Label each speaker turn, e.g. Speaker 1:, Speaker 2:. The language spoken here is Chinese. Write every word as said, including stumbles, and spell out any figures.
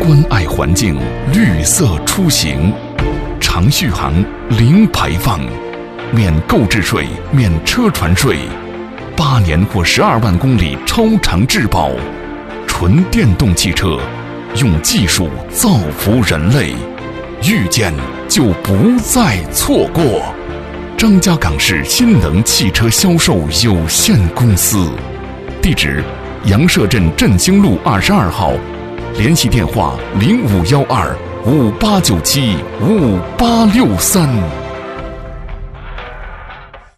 Speaker 1: 关爱环境，绿色出行，长续航，零排放，免购置税，免车船税，八年或十二万公里超长质保，纯电动汽车，用技术造福人类，遇见就不再错过。张家港市新能汽车销售有限公司，地址：杨舍镇振兴路二十二号，联系电话：零五幺二五八九七五八六三。